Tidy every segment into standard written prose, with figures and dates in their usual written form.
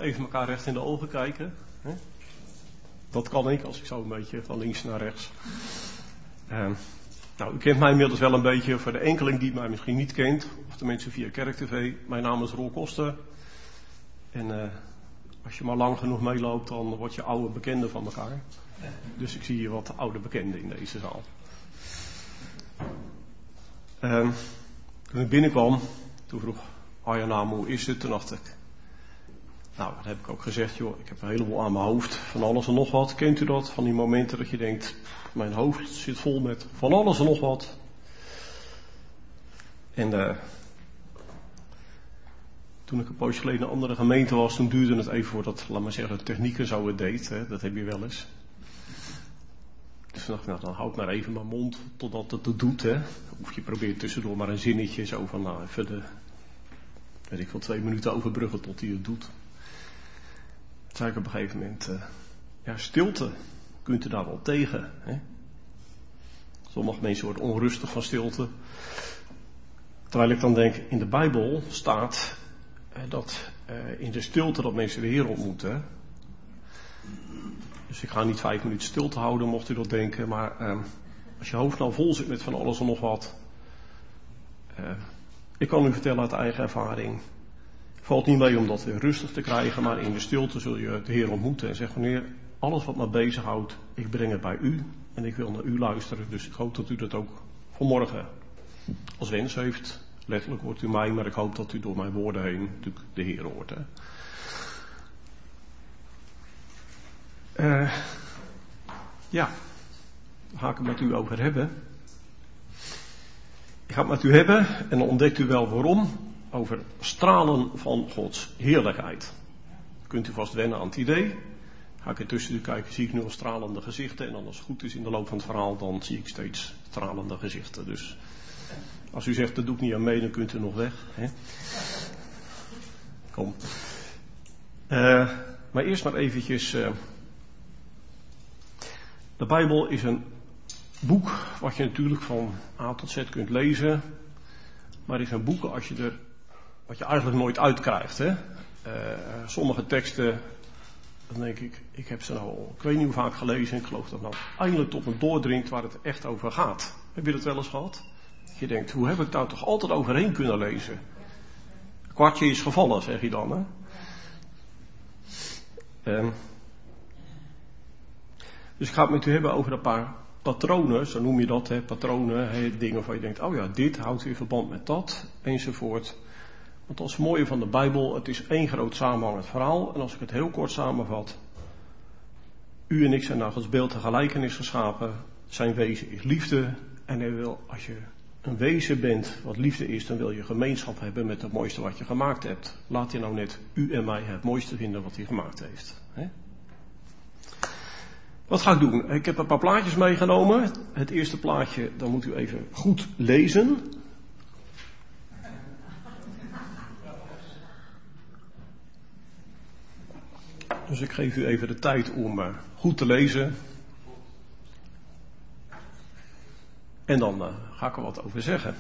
even elkaar recht in de ogen kijken. Hè? Dat kan ik, als ik zo een beetje van links naar rechts. Nou, u kent mij inmiddels wel een beetje. Voor de enkeling die mij misschien niet kent, of de mensen via KerkTV. Mijn naam is Roel Koster. En als je maar lang genoeg meeloopt, dan word je oude bekenden van elkaar. Dus ik zie hier wat oude bekenden in deze zaal. Toen ik binnenkwam, toen vroeg Arjan naam, hoe is het? Toen dacht ik, nou, dat heb ik ook gezegd, joh, ik heb een heleboel aan mijn hoofd, van alles en nog wat. Kent u dat? Van die momenten dat je denkt, mijn hoofd zit vol met van alles en nog wat. En toen ik een poosje geleden in een andere gemeente was, toen duurde het even voordat, laat maar zeggen, de technieker zo het deed. Hè? Dat heb je wel eens. Dus toen dacht ik, nou, dan houd maar even mijn mond totdat het het doet. Hè? Of je probeert tussendoor maar een zinnetje zo van, nou, even de, weet ik wel, 2 minuten overbruggen tot hij het doet. Toen zei ik op een gegeven moment, ja, stilte, kunt u daar wel tegen. Hè? Sommige mensen worden onrustig van stilte. Terwijl ik dan denk, in de Bijbel staat dat in de stilte dat mensen de Heer ontmoeten. Dus ik ga niet 5 minuten stilte houden, mocht u dat denken. Maar als je hoofd nou vol zit met van alles en nog wat. Ik kan u vertellen uit eigen ervaring. Valt niet mee om dat weer rustig te krijgen. Maar in de stilte zul je de Heer ontmoeten. En zeggen, meneer, alles wat me bezighoudt, ik breng het bij u. En ik wil naar u luisteren. Dus ik hoop dat u dat ook vanmorgen als wens heeft. Letterlijk hoort u mij, maar ik hoop dat u door mijn woorden heen natuurlijk de Heer hoort. Hè. Ja, daar ga ik het met u over hebben. Ik ga het met u hebben en dan ontdekt u wel waarom. Over stralen van Gods heerlijkheid. Kunt u vast wennen aan het idee. Ga ik er tussen u kijken, zie ik nu al stralende gezichten. En dan als het goed is in de loop van het verhaal, dan zie ik steeds stralende gezichten. Dus als u zegt, dat doe ik niet aan mee, dan kunt u nog weg. Hè? Kom. Maar eerst maar eventjes. De Bijbel is een boek wat je natuurlijk van A tot Z kunt lezen. Maar het is een boek wat je eigenlijk nooit uitkrijgt. Hè? Sommige teksten, dan denk ik heb ze nou al, ik weet niet hoe vaak gelezen. Ik geloof dat nou eindelijk tot me doordringt waar het echt over gaat. Heb je dat wel eens gehad? Je denkt, hoe heb ik daar toch altijd overheen kunnen lezen? Een kwartje is gevallen, zeg je dan. Hè? Dus ik ga het met u hebben over een paar patronen, zo noem je dat, hè, patronen, hè, dingen waar je denkt, oh ja, dit houdt in verband met dat, enzovoort. Want dat is het mooie van de Bijbel, het is één groot samenhangend verhaal. En als ik het heel kort samenvat, u en ik zijn naar Gods beeld en gelijkenis geschapen, zijn wezen is liefde. En hij wil, als je een wezen bent wat liefde is, dan wil je gemeenschap hebben met het mooiste wat je gemaakt hebt. Laat hij nou net u en mij het mooiste vinden wat hij gemaakt heeft. Hè? Wat ga ik doen? Ik heb een paar plaatjes meegenomen. Het eerste plaatje, dan moet u even goed lezen. Dus ik geef u even de tijd om goed te lezen. En dan ga ik er wat over zeggen.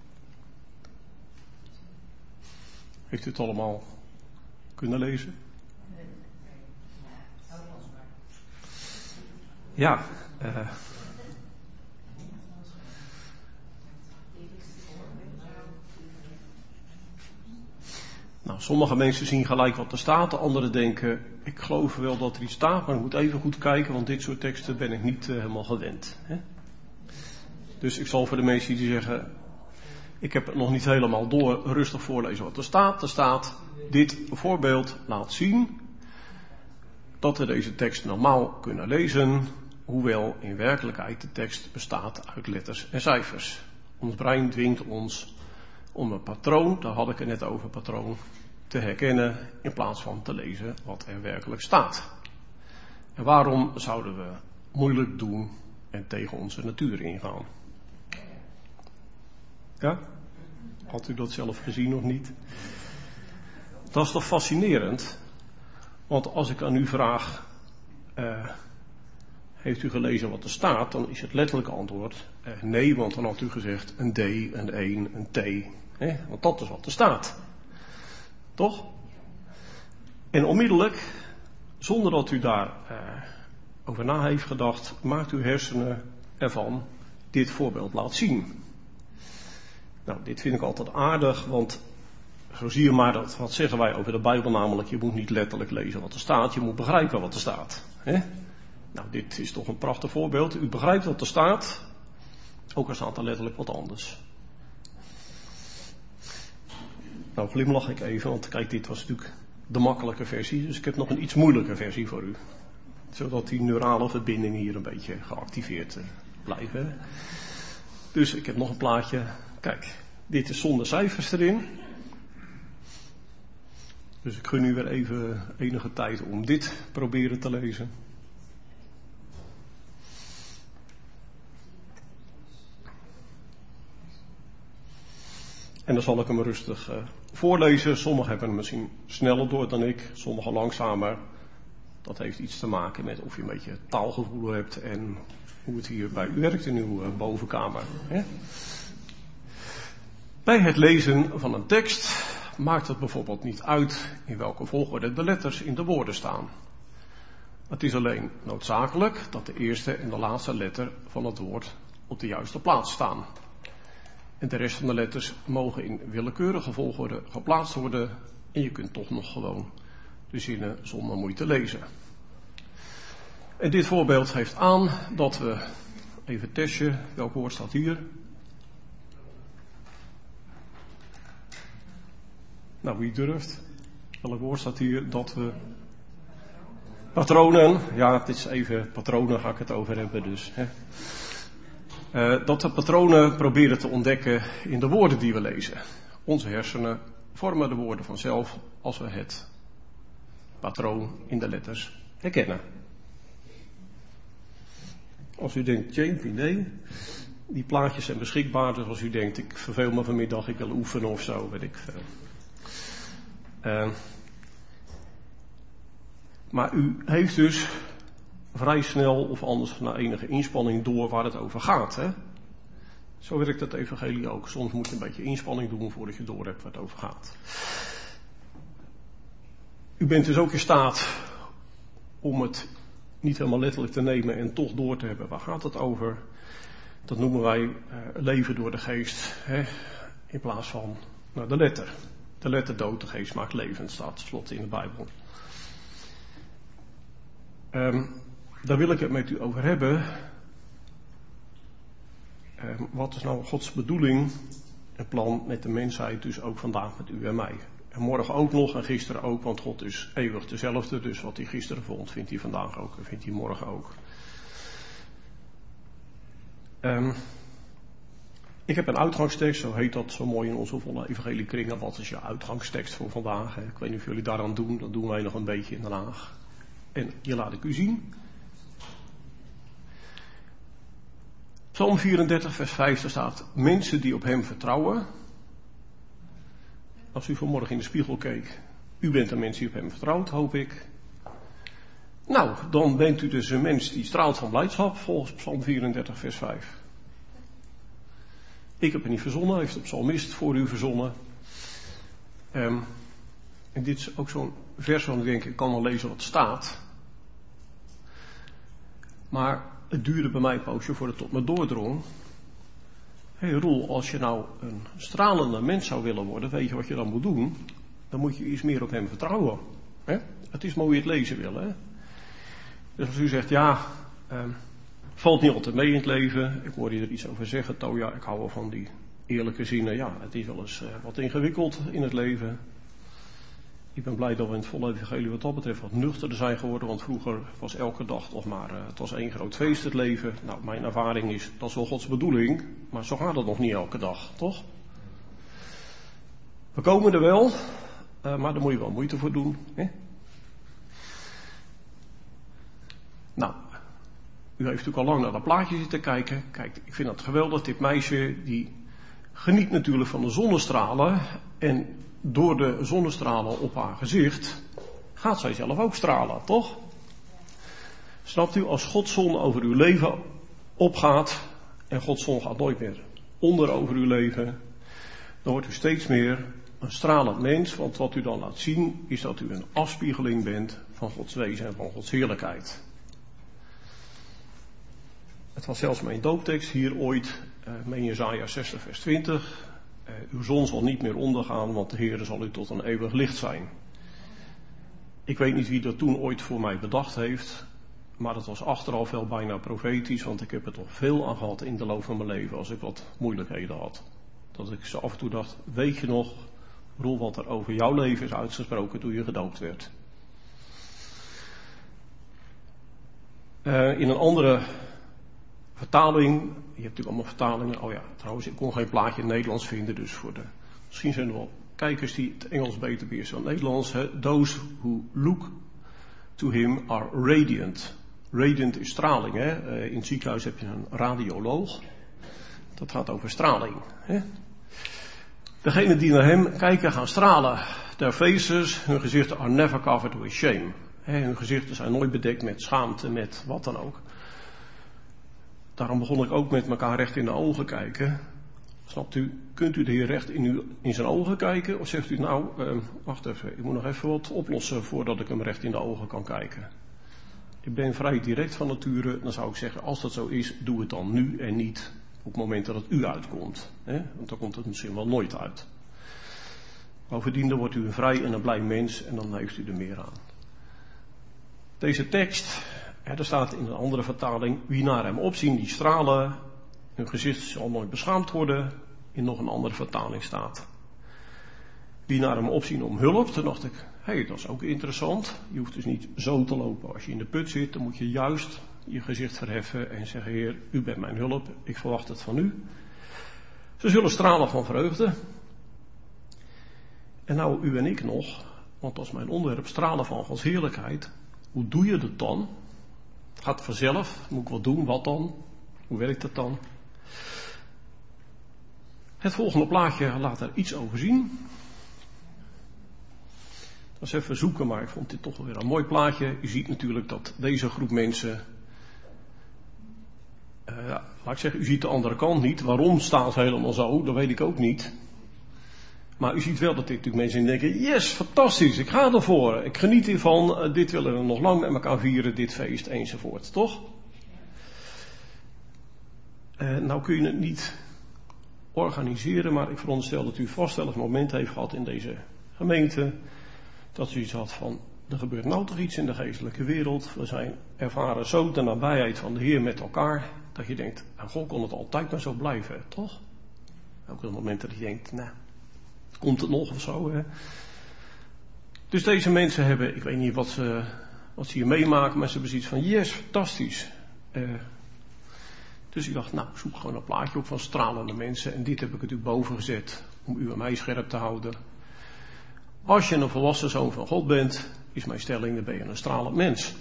Heeft u het allemaal kunnen lezen? Ja. Nou, sommige mensen zien gelijk wat er staat. De anderen denken, ik geloof wel dat er iets staat, maar ik moet even goed kijken, want dit soort teksten ben ik niet helemaal gewend. Hè? Dus ik zal voor de mensen die zeggen, ik heb het nog niet helemaal door, rustig voorlezen wat er staat. Er staat, dit voorbeeld laat zien dat we deze tekst normaal kunnen lezen, hoewel in werkelijkheid de tekst bestaat uit letters en cijfers. Ons brein dwingt ons om een patroon, daar had ik het net over, patroon, te herkennen in plaats van te lezen wat er werkelijk staat. En waarom zouden we moeilijk doen en tegen onze natuur ingaan? Ja? Had u dat zelf gezien of niet? Dat is toch fascinerend? Want als ik aan u vraag, heeft u gelezen wat er staat? Dan is het letterlijke antwoord nee, want dan had u gezegd een D, een 1, een T. Want dat is wat er staat. Toch? En onmiddellijk, zonder dat u daar over na heeft gedacht, maakt uw hersenen ervan dit voorbeeld laat zien. Nou, dit vind ik altijd aardig, want zo zie je maar dat, wat zeggen wij over de Bijbel namelijk, je moet niet letterlijk lezen wat er staat, je moet begrijpen wat er staat. Hè? Nou, dit is toch een prachtig voorbeeld. U begrijpt wat er staat, ook al staat er letterlijk wat anders. Nou, glimlach ik even, want kijk, dit was natuurlijk de makkelijke versie, dus ik heb nog een iets moeilijke versie voor u. Zodat die neurale verbindingen hier een beetje geactiveerd blijven. Dus ik heb nog een plaatje. Kijk, dit is zonder cijfers erin. Dus ik gun u weer even enige tijd om dit proberen te lezen. En dan zal ik hem rustig voorlezen. Sommigen hebben hem misschien sneller door dan ik, sommigen langzamer. Dat heeft iets te maken met of je een beetje taalgevoel hebt en hoe het hier bij u werkt in uw bovenkamer. Hè? Bij het lezen van een tekst maakt het bijvoorbeeld niet uit in welke volgorde de letters in de woorden staan. Het is alleen noodzakelijk dat de eerste en de laatste letter van het woord op de juiste plaats staan. En de rest van de letters mogen in willekeurige volgorde geplaatst worden en je kunt toch nog gewoon de zinnen zonder moeite lezen. En dit voorbeeld geeft aan dat we, even testje, welk woord staat hier? Nou, wie durft? Welk woord staat hier? Dat we patronen, ja, het is even patronen ga ik het over hebben dus. Hè. Dat we patronen proberen te ontdekken in de woorden die we lezen. Onze hersenen vormen de woorden vanzelf als we het patroon in de letters herkennen. Als u denkt, nee, die plaatjes zijn beschikbaar, dus als u denkt, ik verveel me vanmiddag, ik wil oefenen of zo, weet ik veel. Maar u heeft dus vrij snel of anders na enige inspanning door waar het over gaat. Hè? Zo werkt het evangelie ook. Soms moet je een beetje inspanning doen voordat je door hebt waar het over gaat. U bent dus ook in staat om het niet helemaal letterlijk te nemen en toch door te hebben. Waar gaat het over? Dat noemen wij leven door de geest. Hè? In plaats van de letter. De letter dood, de geest maakt levend, staat tenslotte in de Bijbel. Daar wil ik het met u over hebben. Wat is nou Gods bedoeling en plan met de mensheid, dus ook vandaag met u en mij. En morgen ook nog en gisteren ook, want God is eeuwig dezelfde. Dus wat hij gisteren vond, vindt hij vandaag ook en vindt hij morgen ook. Ik heb een uitgangstekst, zo heet dat zo mooi in onze volle evangeliekringen. Wat is je uitgangstekst voor vandaag? Ik weet niet of jullie daaraan doen, dat doen wij nog een beetje in Den Haag. En hier laat ik u zien. Psalm 34 vers 5, daar staat, mensen die op hem vertrouwen. Als u vanmorgen in de spiegel keek, u bent een mens die op hem vertrouwt, hoop ik. Nou, dan bent u dus een mens die straalt van blijdschap, volgens Psalm 34 vers 5. Ik heb het niet verzonnen, heeft de psalmist voor u verzonnen. En dit is ook zo'n vers waarvan ik denk, ik kan wel lezen wat staat. Maar het duurde bij mij een poosje voordat het tot me doordrong. Hé Roel, als je nou een stralende mens zou willen worden, weet je wat je dan moet doen? Dan moet je iets meer op hem vertrouwen. Hè? Het is maar hoe je het lezen wil. Hè? Dus als u zegt, ja, valt niet altijd mee in het leven. Ik hoorde je er iets over zeggen, Toja, ik hou wel van die eerlijke zinnen. Ja, het is wel eens wat ingewikkeld in het leven. Ik ben blij dat we in het volle evangelie wat dat betreft wat nuchterder zijn geworden. Want vroeger was elke dag toch maar, het was één groot feest het leven. Nou, mijn ervaring is, dat is wel Gods bedoeling. Maar zo gaat het nog niet elke dag, toch? We komen er wel, maar daar moet je wel moeite voor doen. Hè? Nou, u heeft natuurlijk al lang naar dat plaatje zitten kijken. Kijk, ik vind dat geweldig. Dit meisje, die geniet natuurlijk van de zonnestralen. En door de zonnestralen op haar gezicht gaat zij zelf ook stralen, toch? Snapt u, als Gods zon over uw leven opgaat en Gods zon gaat nooit meer onder over uw leven, dan wordt u steeds meer een stralend mens, want wat u dan laat zien is dat u een afspiegeling bent van Gods wezen en van Gods heerlijkheid. Het was zelfs mijn dooptekst hier ooit, in Jesaja 60 vers 20. Uw zon zal niet meer ondergaan, want de Heere zal u tot een eeuwig licht zijn. Ik weet niet wie dat toen ooit voor mij bedacht heeft, maar dat was achteraf wel bijna profetisch, want ik heb er toch veel aan gehad in de loop van mijn leven als ik wat moeilijkheden had. Dat ik zo af en toe dacht, weet je nog, Roel, wat er over jouw leven is uitgesproken toen je gedoopt werd. In een andere vertaling, je hebt natuurlijk allemaal vertalingen, oh ja, trouwens, ik kon geen plaatje in het Nederlands vinden, dus misschien zijn er wel kijkers die het Engels beter beheersen dan het Nederlands. Those who look to him are radiant. Radiant is straling, hè. In het ziekenhuis heb je een radioloog. Dat gaat over straling, hè. Degenen die naar hem kijken gaan stralen. Their faces, hun gezichten are never covered with shame. Hun gezichten zijn nooit bedekt met schaamte, met wat dan ook. Daarom begon ik ook met elkaar recht in de ogen kijken. Snapt u? Kunt u de Heer recht in zijn ogen kijken? Of zegt u nou, wacht even, ik moet nog even wat oplossen voordat ik hem recht in de ogen kan kijken. Ik ben vrij direct van nature, dan zou ik zeggen, als dat zo is, doe het dan nu en niet op het moment dat het u uitkomt. Hè? Want dan komt het misschien wel nooit uit. Bovendien dan wordt u een vrij en een blij mens en dan heeft u er meer aan. Deze tekst, er staat in een andere vertaling, wie naar hem opzien, die stralen, hun gezicht zal nooit beschaamd worden. In nog een andere vertaling staat, wie naar hem opzien om hulp. Toen dacht ik, dat is ook interessant. Je hoeft dus niet zo te lopen. Als je in de put zit, dan moet je juist je gezicht verheffen en zeggen, Heer, u bent mijn hulp, ik verwacht het van u. Ze zullen stralen van vreugde. En nou, u en ik nog, want dat is mijn onderwerp, stralen van Gods heerlijkheid. Hoe doe je dat dan? Gaat het vanzelf? Moet ik wat doen? Wat dan? Hoe werkt dat dan? Het volgende plaatje laat er iets over zien. Dat is even zoeken, maar ik vond dit toch wel weer een mooi plaatje. U ziet natuurlijk dat deze groep mensen, laat ik zeggen, u ziet de andere kant niet. Waarom staat het helemaal zo? Dat weet ik ook niet. Maar u ziet wel dat dit natuurlijk mensen denken, yes, fantastisch, ik ga ervoor. Ik geniet hiervan, dit willen we nog lang met elkaar vieren, dit feest enzovoort, toch? Nou kun je het niet organiseren, maar ik veronderstel dat u vast wel een moment heeft gehad in deze gemeente, dat u iets had van, er gebeurt nou toch iets in de geestelijke wereld, we ervaren zo de nabijheid van de Heer met elkaar, dat je denkt, aan God kon het altijd maar zo blijven, toch? Ook een moment dat je denkt, nou, komt het nog of zo, hè? Dus deze mensen hebben, ik weet niet wat ze hier meemaken, maar ze hebben zoiets van, yes, fantastisch. Dus ik dacht, nou, zoek gewoon een plaatje op van stralende mensen. En dit heb ik natuurlijk boven gezet om u en mij scherp te houden. Als je een volwassen zoon van God bent, is mijn stelling, dan ben je een stralend mens.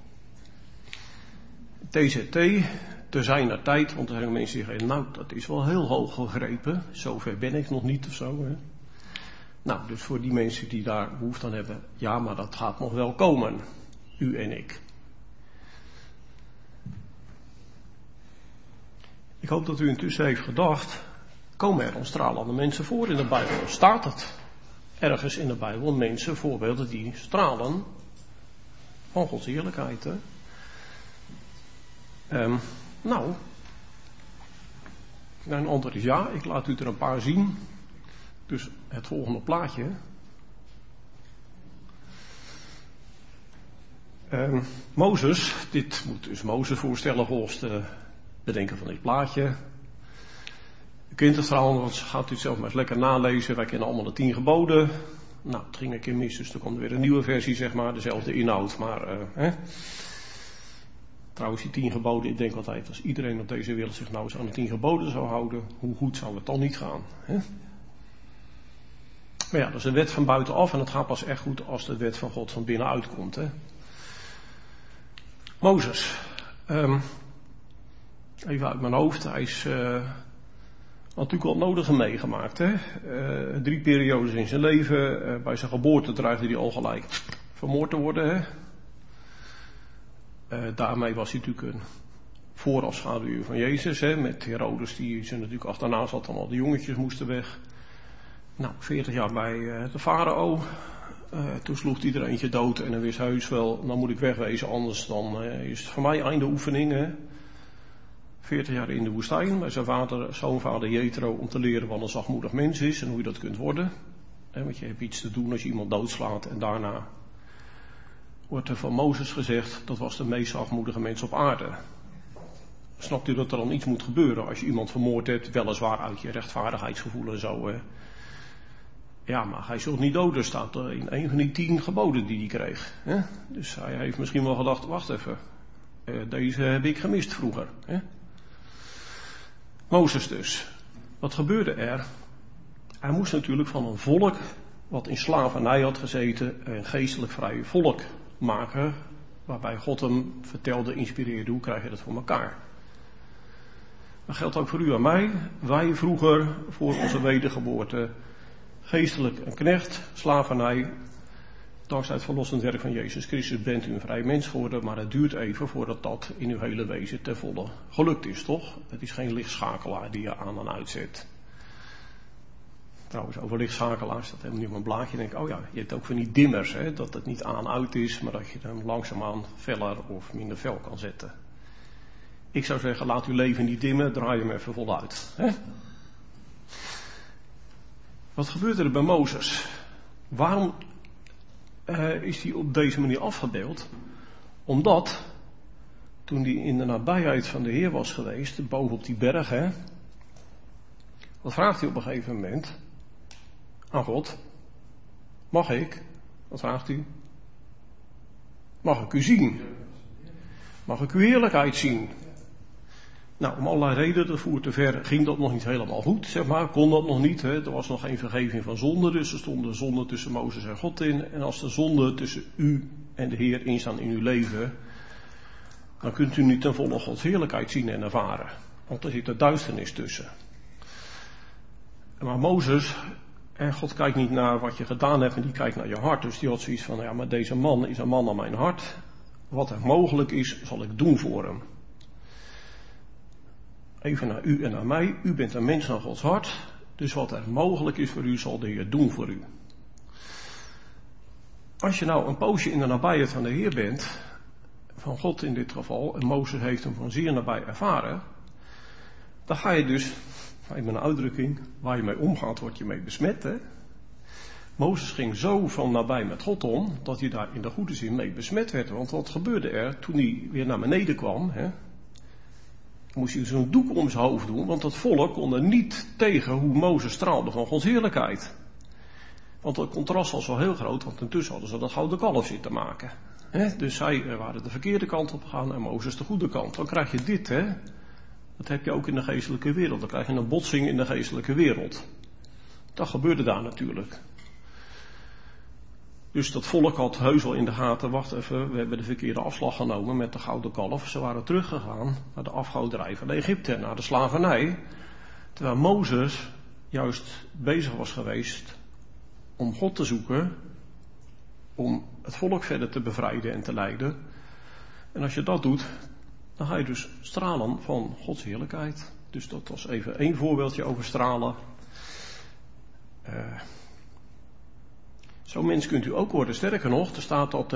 TZT, te zijner tijd, want er zijn mensen die zeggen, nou, dat is wel heel hoog gegrepen. Zover ben ik nog niet of zo, hè. Nou, dus voor die mensen die daar behoefte aan hebben, ja, maar dat gaat nog wel komen. U en ik. Ik hoop dat u intussen heeft gedacht, komen er dan stralende mensen voor in de Bijbel? Staat het ergens in de Bijbel mensen, voorbeelden die stralen van Gods heerlijkheid? Hè? Nou, mijn antwoord is ja, ik laat u er een paar zien. Dus het volgende plaatje. Mozes, dit moet dus Mozes voorstellen volgens de bedenken van dit plaatje. U kent het trouwens, gaat u het zelf maar eens lekker nalezen. Wij kennen allemaal de 10 geboden. Nou, het ging een keer mis, dus er kwam weer een nieuwe versie, zeg maar. Dezelfde inhoud, maar trouwens die 10 geboden, ik denk altijd, als iedereen op deze wereld zich nou eens aan de 10 geboden zou houden, hoe goed zou het dan niet gaan, hè? Maar ja, dat is een wet van buitenaf en het gaat pas echt goed als de wet van God van binnenuit komt, hè. Mozes. Even uit mijn hoofd, hij is natuurlijk wel het nodige meegemaakt, hè. 3 periodes in zijn leven. Bij zijn geboorte dreigde hij al gelijk vermoord te worden, hè. Daarmee was hij natuurlijk een voorafschaduw van Jezus, hè. Met Herodes die ze natuurlijk achterna zat, dan al de jongetjes moesten weg. 40 jaar bij de farao. Toen sloeg hij er eentje dood en dan wist heus wel, dan moet ik wegwezen, anders dan is het voor mij einde oefening. Hè? 40 jaar in de woestijn bij zijn schoonvader Jethro om te leren wat een zachtmoedig mens is en hoe je dat kunt worden. Want je hebt iets te doen als je iemand doodslaat en daarna wordt er van Mozes gezegd, dat was de meest zachtmoedige mens op aarde. Snapt u dat er dan iets moet gebeuren als je iemand vermoord hebt, weliswaar uit je rechtvaardigheidsgevoel en zo. Hè? Ja, maar hij zult niet doden, staat er in een van die 10 geboden die hij kreeg. Hè? Dus hij heeft misschien wel gedacht, wacht even, deze heb ik gemist vroeger. Hè? Mozes dus. Wat gebeurde er? Hij moest natuurlijk van een volk wat in slavernij had gezeten een geestelijk vrij volk maken, waarbij God hem vertelde, inspireerde, hoe krijg je dat voor elkaar? Dat geldt ook voor u en mij. Wij vroeger, voor onze wedergeboorte, geestelijk een knecht, slavernij. Dankzij het verlossend werk van Jezus Christus bent u een vrij mens geworden, maar het duurt even voordat dat in uw hele wezen ten volle gelukt is, toch? Het is geen lichtschakelaar die je aan en uitzet. Trouwens, over lichtschakelaars, dat helemaal niet op een blaadje. Denk ik, oh ja, je hebt ook van die dimmers, hè, dat het niet aan-uit is, maar dat je hem langzaamaan feller of minder fel kan zetten. Ik zou zeggen, laat uw leven niet dimmen, draai hem even voluit. Hè? Wat gebeurde er bij Mozes? Waarom is hij op deze manier afgebeeld? Omdat, toen hij in de nabijheid van de Heer was geweest, boven op die berg, hè, wat vraagt hij op een gegeven moment aan God? Mag ik? Wat vraagt hij? Mag ik u zien? Mag ik uw heerlijkheid zien? Nou, om allerlei redenen, dat voert te ver, ging dat nog niet helemaal goed, zeg maar, kon dat nog niet. Hè? Er was nog geen vergeving van zonde, dus er stond de zonde tussen Mozes en God in. En als de zonde tussen u en de Heer instaan in uw leven, dan kunt u niet ten volle Gods heerlijkheid zien en ervaren. Want er zit er duisternis tussen. Maar Mozes, en God kijkt niet naar wat je gedaan hebt, en die kijkt naar je hart. Dus die had zoiets van, ja, maar deze man is een man aan mijn hart. Wat er mogelijk is, zal ik doen voor hem. Even naar u en naar mij. U bent een mens naar Gods hart. Dus wat er mogelijk is voor u, zal de Heer doen voor u. Als je nou een poosje in de nabijheid van de Heer bent, van God in dit geval, en Mozes heeft hem van zeer nabij ervaren, dan ga je dus, met een uitdrukking, waar je mee omgaat, word je mee besmet. Hè? Mozes ging zo van nabij met God om, dat hij daar in de goede zin mee besmet werd. Want wat gebeurde er toen hij weer naar beneden kwam? Hè? Moest hij zo'n doek om zijn hoofd doen, want dat volk kon er niet tegen hoe Mozes straalde van Gods heerlijkheid. Want het contrast was wel heel groot, want intussen hadden ze dat gouden kalf zitten maken. Hè? Dus zij waren de verkeerde kant op gegaan en Mozes de goede kant. Dan krijg je dit, hè. Dat heb je ook in de geestelijke wereld. Dan krijg je een botsing in de geestelijke wereld. Dat gebeurde daar natuurlijk. Dus dat volk had heus wel in de gaten, wacht even, we hebben de verkeerde afslag genomen met de gouden kalf. Ze waren teruggegaan naar de afgoderij van Egypte, naar de slavernij. Terwijl Mozes juist bezig was geweest om God te zoeken, om het volk verder te bevrijden en te leiden. En als je dat doet, dan ga je dus stralen van Gods heerlijkheid. Dus dat was even één voorbeeldje over stralen. Zo'n mens kunt u ook worden. Sterker nog, er staat dat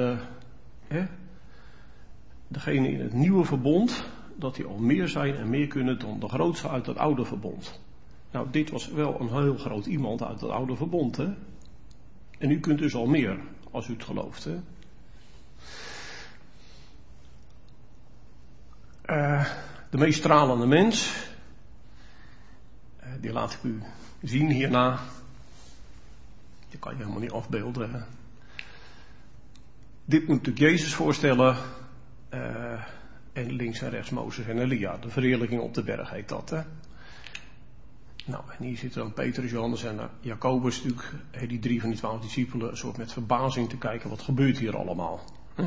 degene in het nieuwe verbond, dat die al meer zijn en meer kunnen dan de grootste uit het oude verbond. Nou, dit was wel een heel groot iemand uit het oude verbond, hè. En u kunt dus al meer, als u het gelooft, hè. De meest stralende mens, die laat ik u zien hierna. Die kan je helemaal niet afbeelden. Dit moet natuurlijk Jezus voorstellen. En links en rechts Mozes en Elia. De verheerlijking op de berg heet dat. Hè? Nou, en hier zitten dan Petrus, Johannes en Jacobus natuurlijk. Die 3 van die 12 discipelen. Een soort met verbazing te kijken. Wat gebeurt hier allemaal?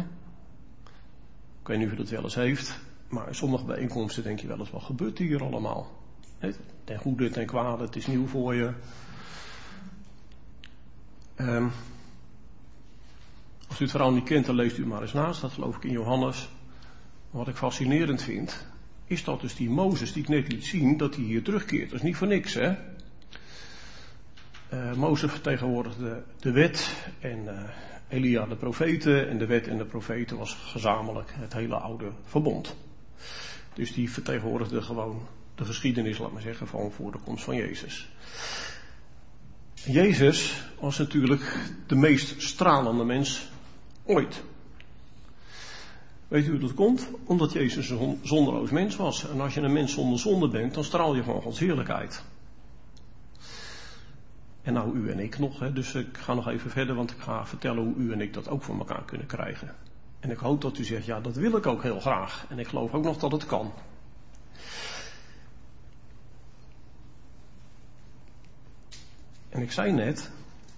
Ik weet niet of u dat wel eens heeft. Maar in sommige bijeenkomsten denk je wel eens. Wat gebeurt hier allemaal? Ten goede, ten kwade. Het is nieuw voor je. Als u het verhaal niet kent, dan leest u maar eens naast. Dat geloof ik in Johannes. Wat ik fascinerend vind, is dat dus die Mozes die ik net liet zien, dat hij hier terugkeert. Dat is niet voor niks, hè. Mozes vertegenwoordigde de wet en Elia de profeten. En de wet en de profeten was gezamenlijk het hele oude verbond. Dus die vertegenwoordigde gewoon de geschiedenis, laat maar zeggen, van voor de komst van Jezus. Jezus was natuurlijk de meest stralende mens ooit. Weet u hoe dat komt? Omdat Jezus een zonderloos mens was. En als je een mens zonder zonde bent, dan straal je van Gods heerlijkheid. En nou u en ik nog, dus ik ga nog even verder, want ik ga vertellen hoe u en ik dat ook voor elkaar kunnen krijgen. En ik hoop dat u zegt, ja, dat wil ik ook heel graag. En ik geloof ook nog dat het kan. En ik zei net,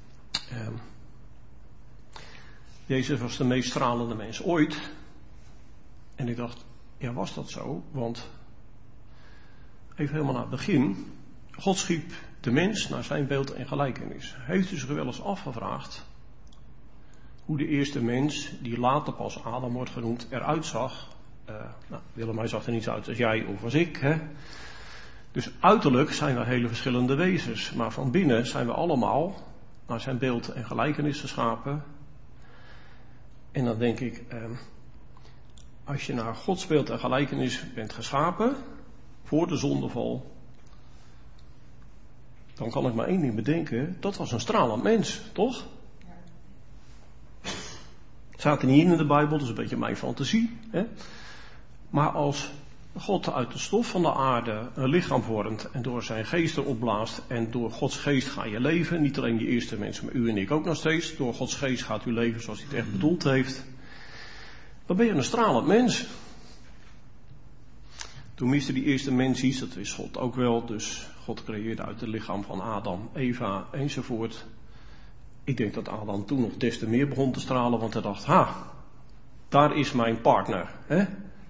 Jezus was de meest stralende mens ooit. En ik dacht, ja, was dat zo? Want, even helemaal naar het begin, God schiep de mens naar zijn beeld en gelijkenis. Heeft u zich wel eens afgevraagd hoe de eerste mens, die later pas Adam wordt genoemd, eruit zag? Willemijn zag er niet uit als jij of als ik, hè? Dus uiterlijk zijn we hele verschillende wezens, maar van binnen zijn we allemaal naar zijn beeld en gelijkenis geschapen. En dan denk ik, als je naar Gods beeld en gelijkenis bent geschapen, voor de zondeval, dan kan ik maar één ding bedenken, dat was een stralend mens, toch? Het staat er niet in de Bijbel, dat is een beetje mijn fantasie. Hè? Maar als God uit de stof van de aarde een lichaam vormt en door zijn geest erop blaast en door Gods geest ga je leven, niet alleen die eerste mensen, maar u en ik ook nog steeds, door Gods geest gaat u leven zoals hij het echt bedoeld heeft, dan ben je een stralend mens. Toen miste die eerste mens iets, dat wist God ook wel, dus God creëerde uit het lichaam van Adam, Eva enzovoort. Ik denk dat Adam toen nog des te meer begon te stralen, want hij dacht, daar is mijn partner, hè?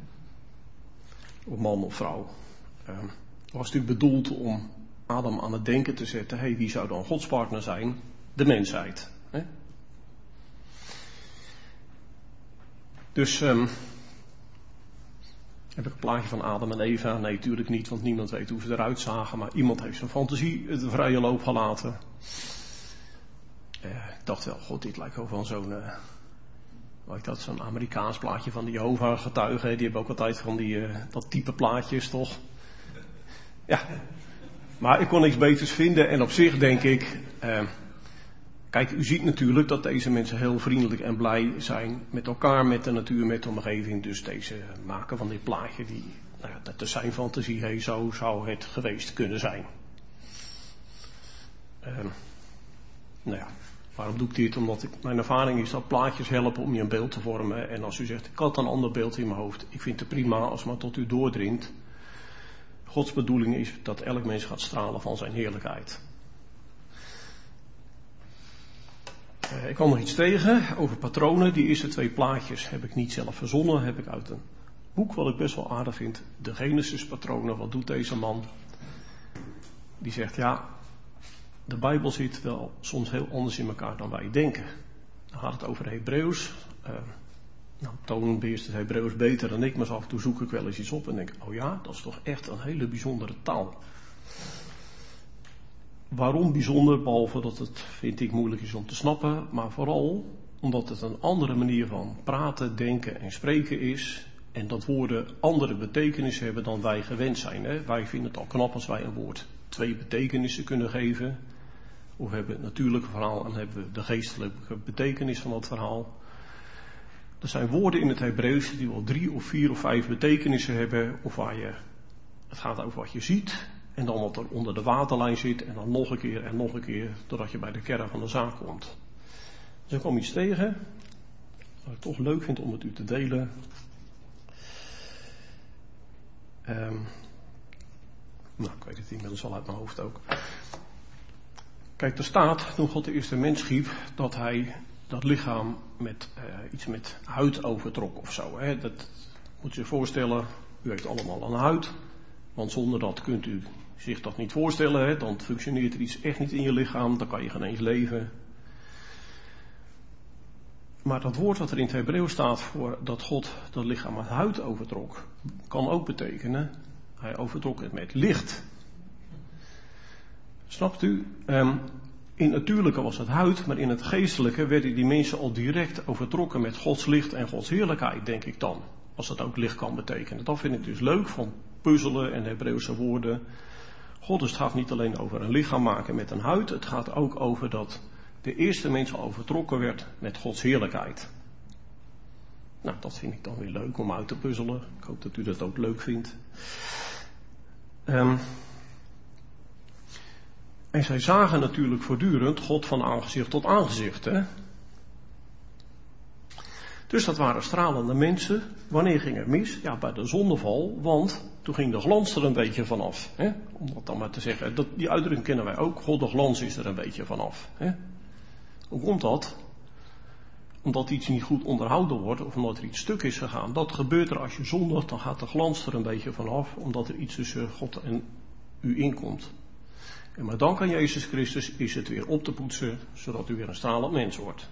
Of man of vrouw. Was natuurlijk bedoeld om Adam aan het denken te zetten, wie zou dan Gods partner zijn? De mensheid. Hè? Dus heb ik een plaatje van Adam en Eva? Nee, natuurlijk niet, want niemand weet hoe ze eruit zagen, maar iemand heeft zijn fantasie de vrije loop gelaten. Ik dacht wel, god, dit lijkt wel van zo'n zo'n Amerikaans plaatje van de Jehovah-getuigen. Die hebben ook altijd van dat type plaatjes, toch? Ja. Maar ik kon niks beters vinden en op zich denk ik, kijk, u ziet natuurlijk dat deze mensen heel vriendelijk en blij zijn met elkaar, met de natuur, met de omgeving. Dus deze maken van dit plaatje, dat is zijn fantasie, zo zou het geweest kunnen zijn. Waarom doe ik dit? Omdat mijn ervaring is dat plaatjes helpen om je een beeld te vormen. En als u zegt, ik had een ander beeld in mijn hoofd. Ik vind het prima als maar tot u doordringt. Gods bedoeling is dat elk mens gaat stralen van zijn heerlijkheid. Ik kwam nog iets tegen over patronen. Die eerste 2 plaatjes heb ik niet zelf verzonnen. Heb ik uit een boek wat ik best wel aardig vind. De Genesis patronen. Wat doet deze man? Die zegt, de Bijbel zit wel soms heel anders in elkaar dan wij denken. Dan gaat het over Hebreeuws. Toon beheerst het Hebreeuws beter dan ik, maar af en toe zoek ik wel eens iets op en denk, dat is toch echt een hele bijzondere taal. Waarom bijzonder? Behalve dat het, vind ik, moeilijk is om te snappen, maar vooral omdat het een andere manier van praten, denken en spreken is. En dat woorden andere betekenissen hebben dan wij gewend zijn. Hè? Wij vinden het al knap als wij een woord 2 betekenissen kunnen geven. Of we hebben het natuurlijke verhaal en hebben we de geestelijke betekenis van dat verhaal. Er zijn woorden in het Hebreeuws die wel 3 of 4 of 5 betekenissen hebben. Of het gaat over wat je ziet. En dan wat er onder de waterlijn zit. En dan nog een keer en nog een keer. Totdat je bij de kern van de zaak komt. Dus ik kwam iets tegen. Wat ik toch leuk vind om met u te delen. Ik weet het inmiddels al uit mijn hoofd ook. Kijk, er staat, toen God de eerste mens schiep, dat hij dat lichaam met iets met huid overtrok of zo. Hè. Dat moet je zich voorstellen, u heeft allemaal een huid. Want zonder dat kunt u zich dat niet voorstellen. Hè. Dan functioneert er iets echt niet in je lichaam, dan kan je geen eens leven. Maar dat woord wat er in het Hebreeuws staat voor dat God dat lichaam met huid overtrok, kan ook betekenen, hij overtrok het met licht. Snapt u? In het natuurlijke was het huid, maar in het geestelijke werden die mensen al direct overtrokken met Gods licht en Gods heerlijkheid, denk ik dan. Als dat ook licht kan betekenen. Dat vind ik dus leuk van puzzelen en Hebreeuwse woorden. God, dus het gaat niet alleen over een lichaam maken met een huid. Het gaat ook over dat de eerste mens al overtrokken werd met Gods heerlijkheid. Nou, dat vind ik dan weer leuk om uit te puzzelen. Ik hoop dat u dat ook leuk vindt. En zij zagen natuurlijk voortdurend God van aangezicht tot aangezicht. Hè? Dus dat waren stralende mensen. Wanneer ging het mis? Ja, bij de zondeval, want toen ging de glans er een beetje vanaf. Hè? Om dat dan maar te zeggen. Die uitdrukking kennen wij ook. God, de glans is er een beetje vanaf. Hè? Hoe komt dat? Omdat iets niet goed onderhouden wordt of omdat er iets stuk is gegaan. Dat gebeurt er als je zondigt, dan gaat de glans er een beetje vanaf. Omdat er iets tussen God en u inkomt. En maar dan kan Jezus Christus is het weer op te poetsen, zodat u weer een stralend mens wordt.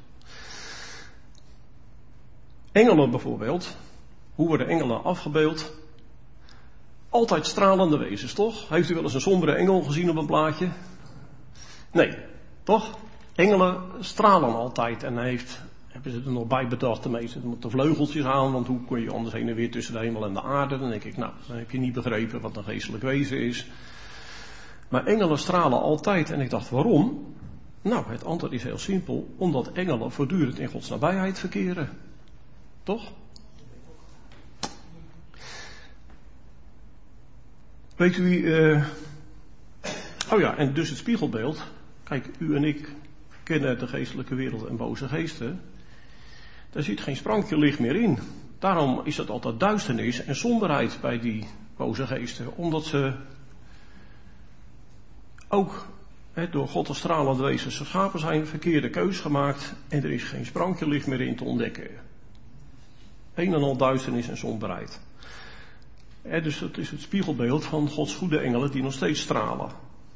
Engelen bijvoorbeeld. Hoe worden engelen afgebeeld? Altijd stralende wezens, toch? Heeft u wel eens een sombere engel gezien op een plaatje? Nee, toch? Engelen stralen altijd en hebben ze er nog bij bedacht, de meeste met de vleugeltjes aan, want hoe kun je anders heen en weer tussen de hemel en de aarde? Dan denk ik, nou, dan heb je niet begrepen wat een geestelijk wezen is. Maar engelen stralen altijd en ik dacht, waarom? Nou, het antwoord is heel simpel, omdat engelen voortdurend in Gods nabijheid verkeren. Toch? Weet u, oh ja, en dus het spiegelbeeld. Kijk, u en ik kennen de geestelijke wereld en boze geesten. Daar zit geen sprankje licht meer in. Daarom is het altijd duisternis en somberheid bij die boze geesten. Omdat ze ook door God als stralend wezen geschapen zijn, verkeerde keus gemaakt. En er is geen sprankje licht meer in te ontdekken. Een en al duisternis en somberheid. Dus dat is het spiegelbeeld van Gods goede engelen die nog steeds stralen.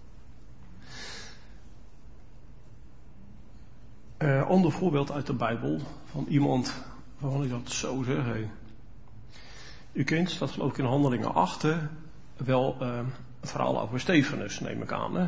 Ander voorbeeld uit de Bijbel van iemand waarvan ik dat zo zeg. U kent, dat geloof ik in Handelingen 8, wel het verhaal over Stefanus, neem ik aan. Hè?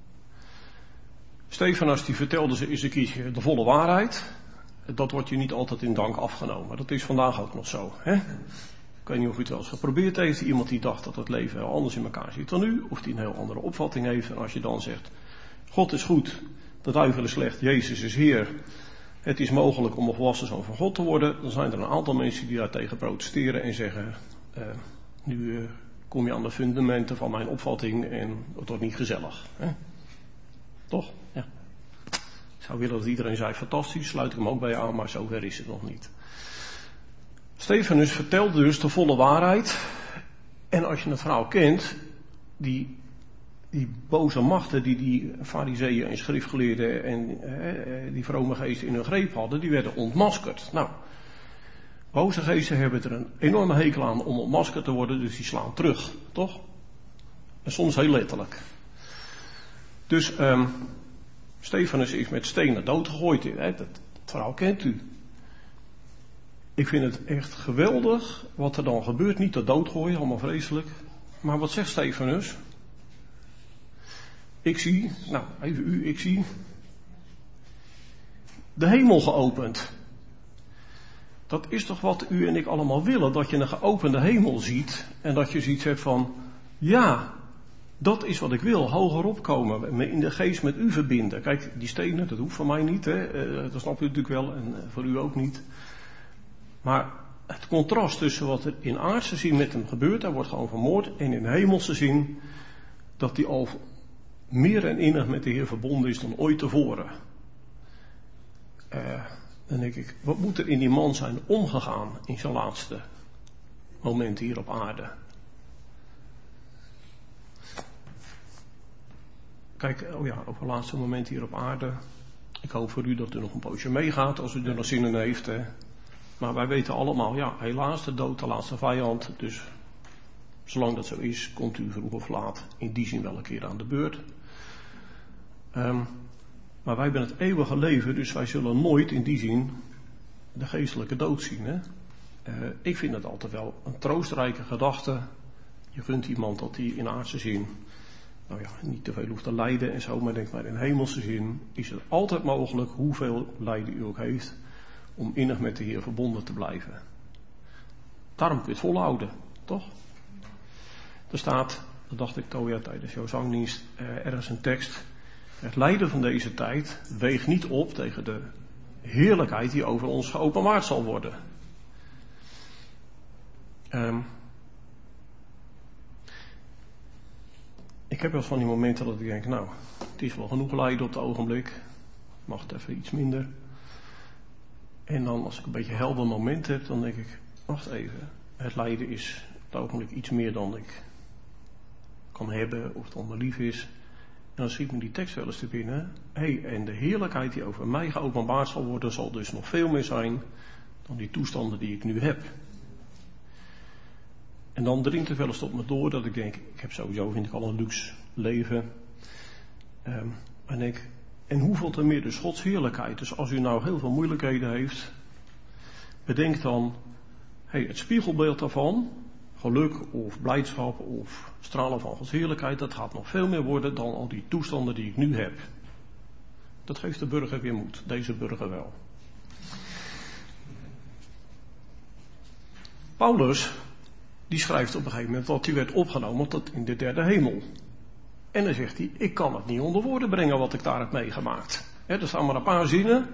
Stefanus die vertelde ze eens een keertje de volle waarheid. Dat wordt je niet altijd in dank afgenomen. Dat is vandaag ook nog zo. Hè? Ik weet niet of u het wel eens geprobeerd heeft. Iemand die dacht dat het leven heel anders in elkaar zit dan u. Of die een heel andere opvatting heeft. En als je dan zegt, God is goed, de duivel is slecht, Jezus is Heer. Het is mogelijk om een volwassen zoon van God te worden. Dan zijn er een aantal mensen die daartegen protesteren en zeggen, nu kom je aan de fundamenten van mijn opvatting en het wordt niet gezellig. Hè? Toch? Ja. Ik zou willen dat iedereen zei, fantastisch, sluit ik hem ook bij aan, maar zover is het nog niet. Stefanus vertelde dus de volle waarheid. En als je het verhaal kent, die boze machten die farizeeën en schriftgeleerden en die vrome geesten in hun greep hadden, die werden ontmaskerd. Nou, boze geesten hebben er een enorme hekel aan om ontmaskerd te worden, dus die slaan terug, toch? En soms heel letterlijk. Dus Stefanus is met stenen doodgegooid. Dat verhaal kent u. Ik vind het echt geweldig wat er dan gebeurt. Niet de doodgooien, allemaal vreselijk. Maar wat zegt Stefanus? Ik zie de hemel geopend. Dat is toch wat u en ik allemaal willen, dat je een geopende hemel ziet en dat je zoiets hebt van, ja, dat is wat ik wil, hoger opkomen, me in de geest met u verbinden. Kijk, die stenen, dat hoeft van mij niet, hè? Dat snap je natuurlijk wel en voor u ook niet. Maar het contrast tussen wat er in aardse zin met hem gebeurt, hij wordt gewoon vermoord, en in hemelse zin, dat hij al meer en innig met de Heer verbonden is dan ooit tevoren. Dan denk ik, wat moet er in die man zijn omgegaan in zijn laatste moment hier op aarde? Kijk, over het laatste moment hier op aarde. Ik hoop voor u dat u nog een poosje meegaat als u er nog zin in heeft. Maar wij weten allemaal, ja, helaas de dood, de laatste vijand. Dus zolang dat zo is, komt u vroeg of laat in die zin wel een keer aan de beurt. Maar wij hebben het eeuwige leven, dus wij zullen nooit in die zin de geestelijke dood zien. Hè? Ik vind het altijd wel een troostrijke gedachte. Je gunt iemand dat hij in aardse zin niet te veel hoeft te lijden en zo, maar denk maar in hemelse zin is het altijd mogelijk, hoeveel lijden u ook heeft, om innig met de Heer verbonden te blijven. Daarom kun je het volhouden, toch? Er staat, dat dacht ik Toja tijdens jouw zangdienst, ergens een tekst. Het lijden van deze tijd weegt niet op tegen de heerlijkheid die over ons geopenbaard zal worden. Ik heb wel eens van die momenten dat ik denk, het is wel genoeg lijden op het ogenblik. Mag het even iets minder. En dan als ik een beetje een helder moment heb, dan denk ik, wacht even. Het lijden is op het ogenblik iets meer dan ik kan hebben of dan me lief is. En dan schiet me die tekst wel eens te binnen. En de heerlijkheid die over mij geopenbaard zal worden, zal dus nog veel meer zijn dan die toestanden die ik nu heb. En dan dringt er wel eens tot me door dat ik denk, ik heb sowieso, vind ik, al een luxe leven. En hoeveel te meer dus Gods heerlijkheid. Dus als u nou heel veel moeilijkheden heeft, bedenk dan, het spiegelbeeld daarvan, geluk of blijdschap of stralen van Gods heerlijkheid, dat gaat nog veel meer worden dan al die toestanden die ik nu heb. Dat geeft de burger weer moed, deze burger wel. Paulus, die schrijft op een gegeven moment dat hij werd opgenomen tot in de derde hemel. En dan zegt hij, ik kan het niet onder woorden brengen wat ik daar heb meegemaakt. Er staan maar een paar zinnen.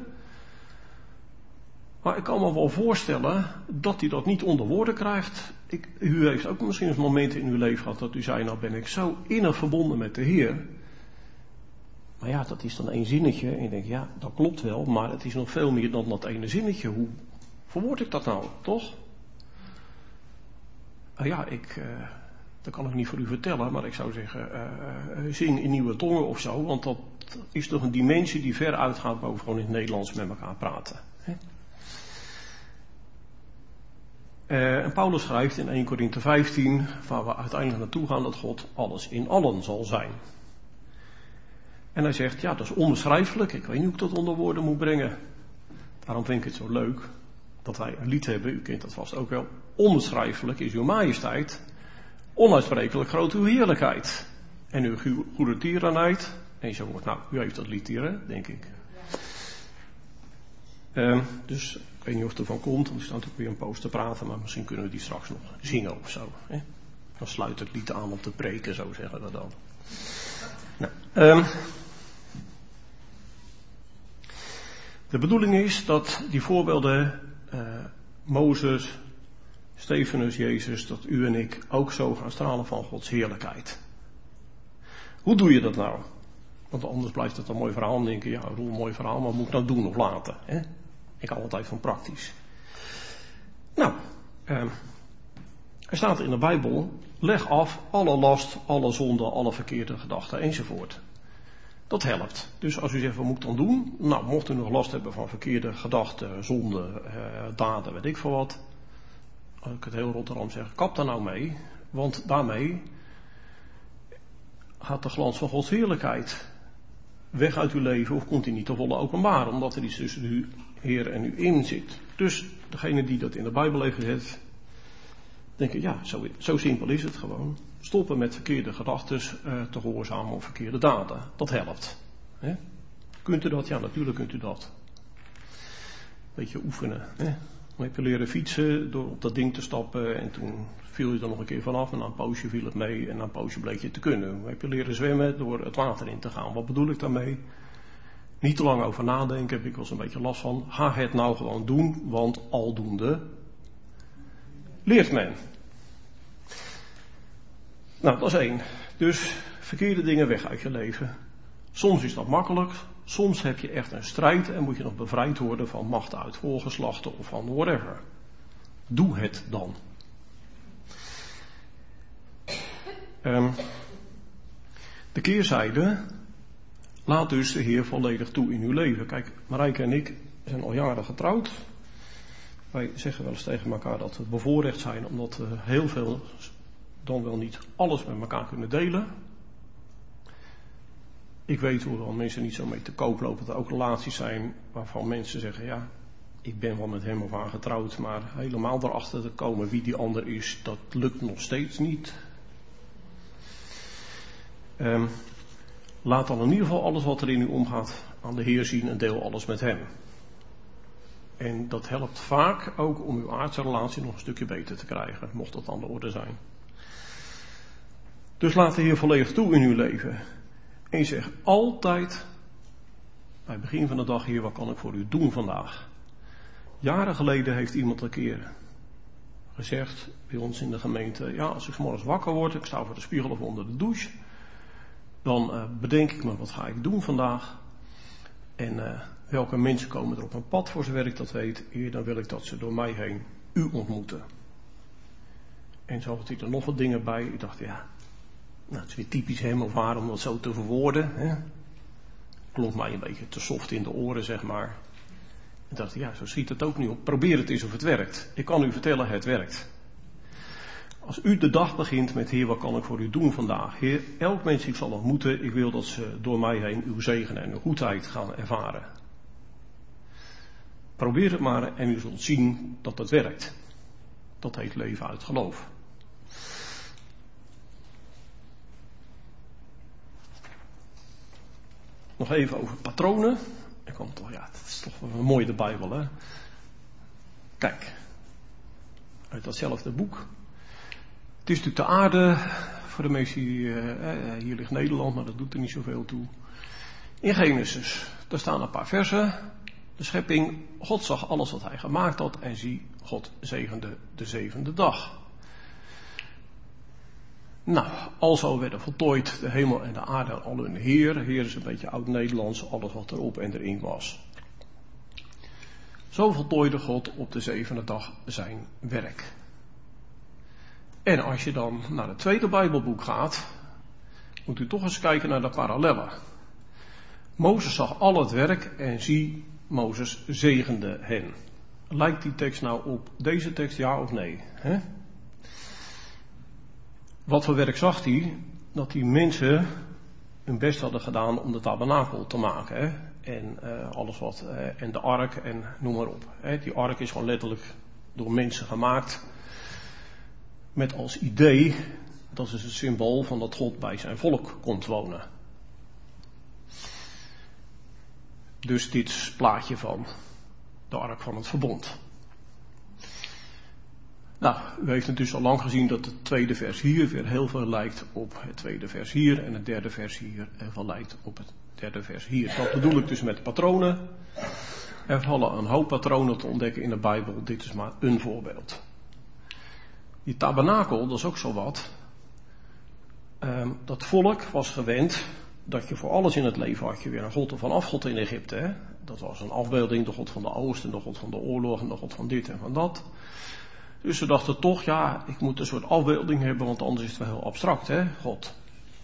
Maar ik kan me wel voorstellen dat hij dat niet onder woorden krijgt. U heeft ook misschien eens momenten in uw leven gehad dat u zei, nou ben ik zo innig verbonden met de Heer. Maar ja, dat is dan één zinnetje. En je denkt, ja, dat klopt wel, maar het is nog veel meer dan dat ene zinnetje. Hoe verwoord ik dat nou, toch? Dat kan ik niet voor u vertellen, maar ik zou zeggen, zing in nieuwe tongen of zo, want dat is toch een dimensie die ver uitgaat boven gewoon in het Nederlands met elkaar praten. En Paulus schrijft in 1 Korinthe 15, waar we uiteindelijk naartoe gaan, dat God alles in allen zal zijn. En hij zegt, ja, dat is onbeschrijfelijk, ik weet niet hoe ik dat onder woorden moet brengen. Daarom vind ik het zo leuk dat wij een lied hebben, u kent dat vast ook wel. Onbeschrijfelijk is uw majesteit, onuitsprekelijk groot uw heerlijkheid. En uw goede tierenheid. En je wordt, u heeft dat lied hier, hè, denk ik. Dus ik weet niet of het ervan komt, want er staat ook weer een poos te praten, maar misschien kunnen we die straks nog zingen of zo. Hè? Dan sluit het lied aan op de preken, zo zeggen we dan. De bedoeling is dat die voorbeelden, Mozes, Stefanus, Jezus, dat u en ik ook zo gaan stralen van Gods heerlijkheid. Hoe doe je dat nou? Want anders blijft het een mooi verhaal. Dan denk je, ja, een mooi verhaal, maar moet ik nou doen of laten? Hè? Ik hou altijd van praktisch. Er staat in de Bijbel, leg af alle last, alle zonde, alle verkeerde gedachten enzovoort. Dat helpt. Dus als u zegt, wat moet ik dan doen? Mocht u nog last hebben van verkeerde gedachten, zonde, daden, weet ik veel wat. Als ik het heel Rotterdam zeg, kap daar nou mee. Want daarmee gaat de glans van Gods heerlijkheid weg uit uw leven of komt hij niet te volle openbaar. Omdat er iets tussen de Heer en u in zit. Dus degene die dat in de Bijbel heeft gezet, denken, ja, zo simpel is het gewoon. Stoppen met verkeerde gedachten te gehoorzamen of verkeerde daden. Dat helpt. Hè? Kunt u dat? Ja, natuurlijk kunt u dat. Beetje oefenen. Hè? Dan heb je leren fietsen door op dat ding te stappen en toen viel je er nog een keer vanaf en na een poosje viel het mee en na een poosje bleek je te kunnen. Dan heb je leren zwemmen door het water in te gaan. Wat bedoel ik daarmee? Niet te lang over nadenken, heb ik wel eens een beetje last van. Ga het nou gewoon doen, want aldoende leert men. Dat is 1. Dus verkeerde dingen weg uit je leven. Soms is dat makkelijk. Soms heb je echt een strijd en moet je nog bevrijd worden van machten uit voorgeslachten of van whatever. Doe het dan. De keerzijde, laat dus de Heer volledig toe in uw leven. Kijk, Marijke en ik zijn al jaren getrouwd. Wij zeggen wel eens tegen elkaar dat we bevoorrecht zijn, omdat we heel veel, dan wel niet alles met elkaar kunnen delen. Ik weet hoewel mensen niet zo mee te koop lopen, dat er ook relaties zijn waarvan mensen zeggen, ja, ik ben wel met hem of haar getrouwd, maar helemaal erachter te komen wie die ander is, dat lukt nog steeds niet. Laat dan in ieder geval alles wat er in u omgaat aan de Heer zien en deel alles met hem. En dat helpt vaak ook om uw aardse relatie nog een stukje beter te krijgen, mocht dat aan de orde zijn. Dus laat de Heer volledig toe in uw leven. En zeg altijd bij het begin van de dag: Heer, wat kan ik voor u doen vandaag? Jaren geleden heeft iemand een keer gezegd bij ons in de gemeente: ja, als ik 's morgens wakker word, ik sta voor de spiegel of onder de douche, dan bedenk ik me, wat ga ik doen vandaag? En welke mensen komen er op mijn pad, voor zover ik dat weet? Heer, dan wil ik dat ze door mij heen u ontmoeten. En zo had hij er nog wat dingen bij. Ik dacht, ja, nou, het is weer typisch hem of haar om dat zo te verwoorden. Hè? Klonk mij een beetje te soft in de oren, zeg maar. En dacht, ja, zo schiet het ook niet op. Probeer het eens of het werkt. Ik kan u vertellen, het werkt. Als u de dag begint met: Heer, wat kan ik voor u doen vandaag? Heer, elk mens die ik zal ontmoeten, ik wil dat ze door mij heen uw zegen en uw goedheid gaan ervaren. Probeer het maar en u zult zien dat het werkt. Dat heet leven uit geloof. Nog even over patronen. Ik kwam toch, ja, dat is toch wel mooi de Bijbel, hè? Kijk, uit datzelfde boek. Het is natuurlijk de aarde, voor de meesten hier ligt Nederland, maar dat doet er niet zoveel toe. In Genesis, daar staan een paar versen. De schepping: God zag alles wat hij gemaakt had en zie, God zegende de 7e dag. Nou, alzo werden voltooid de hemel en de aarde en al hun Heer. Heer is een beetje oud-Nederlands, alles wat erop en erin was. Zo voltooide God op de 7e dag zijn werk. En als je dan naar het tweede Bijbelboek gaat, moet u toch eens kijken naar de parallellen. Mozes zag al het werk en zie, Mozes zegende hen. Lijkt die tekst nou op deze tekst, ja of nee? Hè? Wat voor werk zag hij? Dat die mensen hun best hadden gedaan om de tabernakel te maken. Hè? En alles wat, en de ark en noem maar op. Hè? Die ark is gewoon letterlijk door mensen gemaakt. Met als idee, dat is het symbool van dat God bij zijn volk komt wonen. Dus dit is het plaatje van de ark van het verbond. Nou, u heeft dus al lang gezien dat het tweede vers hier weer heel veel lijkt op het tweede vers hier. En het derde vers hier heel veel lijkt op het derde vers hier. Dat bedoel ik dus met patronen. Er vallen een hoop patronen te ontdekken in de Bijbel. Dit is maar een voorbeeld. Die tabernakel, dat is ook zo wat. Dat volk was gewend dat je voor alles in het leven had je weer een god of een afgod in Egypte. Hè? Dat was een afbeelding, de god van de oost en de god van de oorlog en de god van dit en van dat. Dus ze dachten toch, ja, ik moet een soort afbeelding hebben, want anders is het wel heel abstract, hè, God.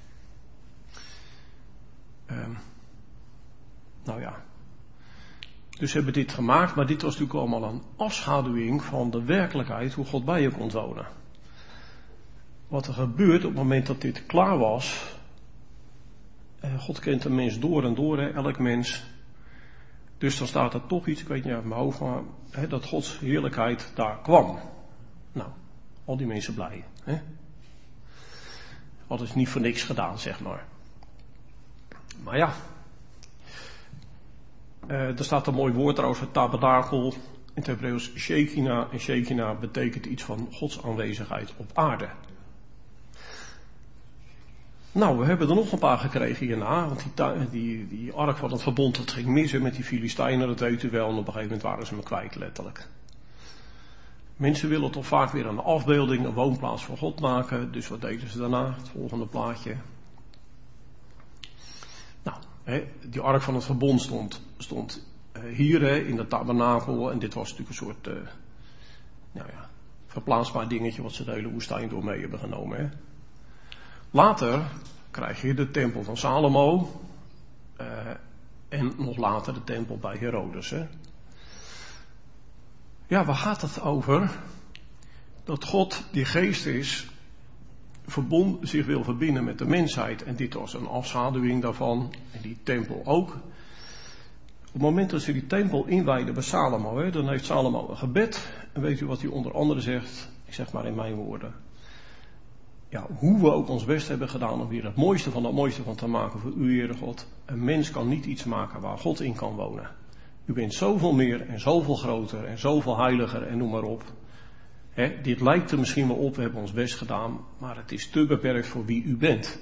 Nou ja. Dus ze hebben dit gemaakt, maar dit was natuurlijk allemaal een afschaduwing van de werkelijkheid, hoe God bij je kon wonen. Wat er gebeurt op het moment dat dit klaar was, God kent een mens door en door, hè, elk mens. Dus dan staat er toch iets, ik weet niet uit mijn hoofd, maar hè, dat Gods heerlijkheid daar kwam. Nou, al die mensen blij. Hè? Wat is niet voor niks gedaan, zeg maar. Maar ja. Er staat een mooi woord trouwens voor tabernakel. In het Hebreeuws Shekinah. En Shekinah betekent iets van Gods aanwezigheid op aarde. Nou, we hebben er nog een paar gekregen hierna. Want die ark van het verbond, dat ging mis met die Filistijnen, dat weet u wel. En op een gegeven moment waren ze me kwijt, letterlijk. Mensen willen toch vaak weer een afbeelding, een woonplaats voor God maken. Dus wat deden ze daarna? Het volgende plaatje. Nou, die ark van het verbond stond hier in de tabernakel. En dit was natuurlijk een soort verplaatsbaar dingetje wat ze de hele woestijn door mee hebben genomen. Hè. Later krijg je de tempel van Salomo. En nog later de tempel bij Herodes. Hè. Ja, waar gaat het over? Dat God die geest is, zich wil verbinden met de mensheid. En dit was een afschaduwing daarvan. En die tempel ook. Op het moment dat ze die tempel inwijden bij Salomo, dan heeft Salomo een gebed. En weet u wat hij onder andere zegt? Ik zeg maar in mijn woorden. hoe we ook ons best hebben gedaan om hier het mooiste van het mooiste van te maken voor u, Heere God. Een mens kan niet iets maken waar God in kan wonen. U bent zoveel meer en zoveel groter en zoveel heiliger en noem maar op. Dit lijkt er misschien wel op, we hebben ons best gedaan, maar het is te beperkt voor wie u bent.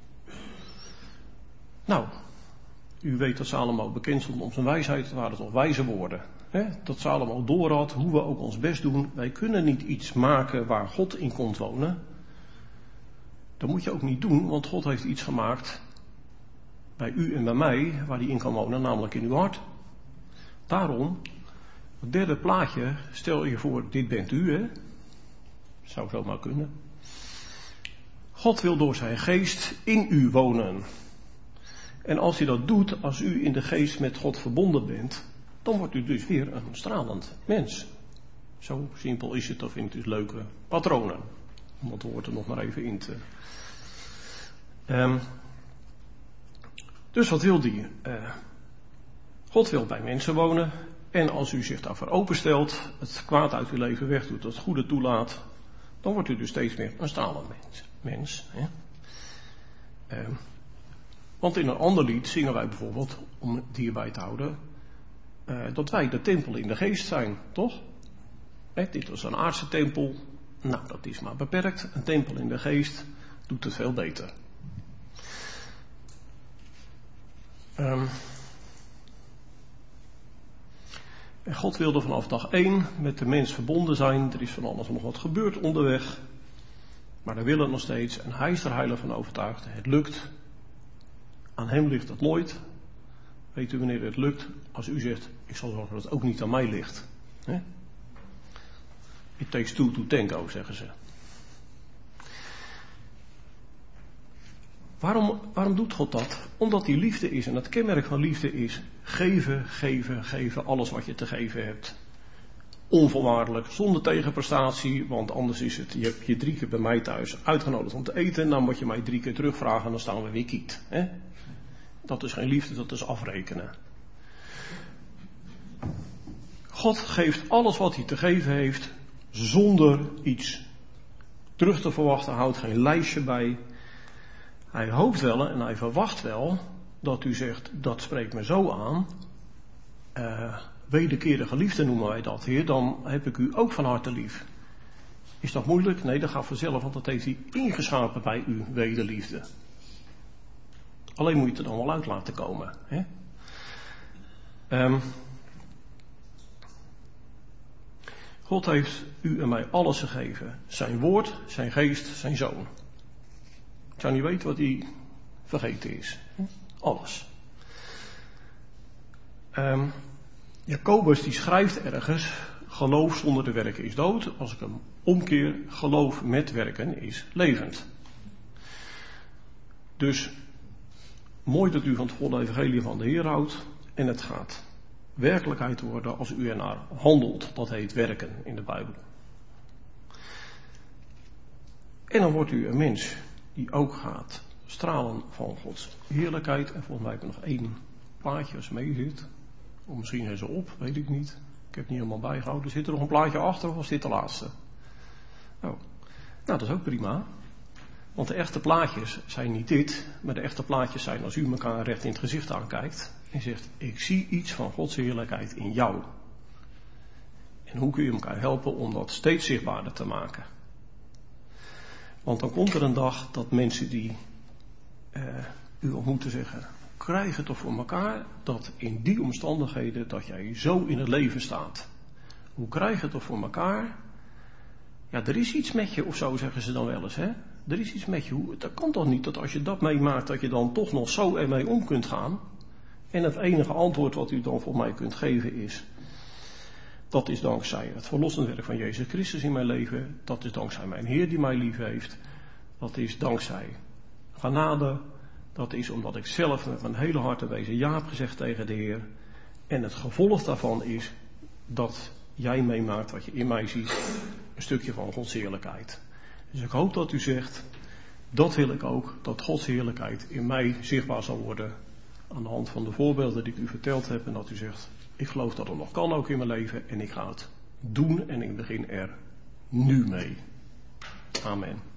Nou, u weet dat Salomo bekend stond om zijn wijsheid, het waren toch wijze woorden. Dat Salomo doorhad, hoe we ook ons best doen, wij kunnen niet iets maken waar God in komt wonen. Dat moet je ook niet doen, want God heeft iets gemaakt bij u en bij mij, waar hij in kan wonen, namelijk in uw hart. Daarom, het derde plaatje, stel je voor, dit bent u, hè? Zou zomaar kunnen. God wil door zijn geest in u wonen. En als hij dat doet, als u in de geest met God verbonden bent, dan wordt u dus weer een stralend mens. Zo simpel is het, of vindt u leuke patronen. Om dat woord er nog maar even in te... Dus wat wil die? God wil bij mensen wonen. En als u zich daarvoor openstelt, het kwaad uit uw leven wegdoet, het goede toelaat, dan wordt u dus steeds meer een stralend mens. Hè? Want in een ander lied zingen wij bijvoorbeeld, om het hierbij te houden, dat wij de tempel in de geest zijn, toch? Dit was een aardse tempel. Nou, dat is maar beperkt. Een tempel in de geest doet het veel beter. En God wilde vanaf dag 1 met de mens verbonden zijn. Er is van alles nog wat gebeurd onderweg. Maar hij wil het nog steeds. En hij is er heilig van overtuigd. Het lukt. Aan hem ligt het nooit. Weet u wanneer het lukt? Als u zegt, ik zal zorgen dat het ook niet aan mij ligt. He? It takes two to tango, zeggen ze. Waarom doet God dat? Omdat hij liefde is. En het kenmerk van liefde is geven, geven, geven. Alles wat je te geven hebt. Onvoorwaardelijk, zonder tegenprestatie. Want anders is het, je hebt je 3 keer bij mij thuis uitgenodigd om te eten. Dan moet je mij 3 keer terugvragen en dan staan we weer kiet. Hè? Dat is geen liefde, dat is afrekenen. God geeft alles wat hij te geven heeft, zonder iets terug te verwachten. Houdt geen lijstje bij. Hij hoopt wel en hij verwacht wel dat u zegt, dat spreekt me zo aan. Wederkerige liefde noemen wij dat, Heer, dan heb ik u ook van harte lief. Is dat moeilijk? Nee, dat gaat vanzelf, want dat heeft hij ingeschapen bij uw wederliefde. Alleen moet je het er dan wel uit laten komen. Hè? God heeft u en mij alles gegeven. Zijn woord, zijn geest, zijn zoon. Ik zou niet weten wat hij vergeten is. Alles. Jacobus die schrijft ergens, geloof zonder de werken is dood. Als ik hem omkeer, geloof met werken is levend. Dus mooi dat u van het volle evangelie van de Heer houdt. En het gaat werkelijkheid worden als u ernaar handelt. Dat heet werken in de Bijbel. En dan wordt u een mens die ook gaat stralen van Gods heerlijkheid. En volgens mij heb ik nog 1 plaatje als mee zit. Of misschien zijn ze op, weet ik niet. Ik heb het niet helemaal bijgehouden. Zit er nog een plaatje achter of was dit de laatste? Oh. Nou, dat is ook prima. Want de echte plaatjes zijn niet dit, maar de echte plaatjes zijn als u elkaar recht in het gezicht aankijkt en zegt, ik zie iets van Gods heerlijkheid in jou. En hoe kun je elkaar helpen om dat steeds zichtbaarder te maken? Want dan komt er een dag dat mensen die u ontmoeten zeggen, krijg het toch voor elkaar dat in die omstandigheden dat jij zo in het leven staat. Hoe krijg je het toch voor elkaar? Ja, er is iets met je of zo, zeggen ze dan wel eens, hè? Er is iets met je. Dat kan toch niet dat als je dat meemaakt, dat je dan toch nog zo ermee om kunt gaan. En het enige antwoord wat u dan voor mij kunt geven is, dat is dankzij het verlossend werk van Jezus Christus in mijn leven. Dat is dankzij mijn Heer die mij lief heeft. Dat is dankzij genade. Dat is omdat ik zelf met mijn hele hart en wezen ja heb gezegd tegen de Heer. En het gevolg daarvan is dat jij meemaakt wat je in mij ziet. Een stukje van Gods heerlijkheid. Dus ik hoop dat u zegt, dat wil ik ook, dat Gods heerlijkheid in mij zichtbaar zal worden. Aan de hand van de voorbeelden die ik u verteld heb. En dat u zegt, ik geloof dat het nog kan ook in mijn leven. En ik ga het doen en ik begin er nu mee. Amen.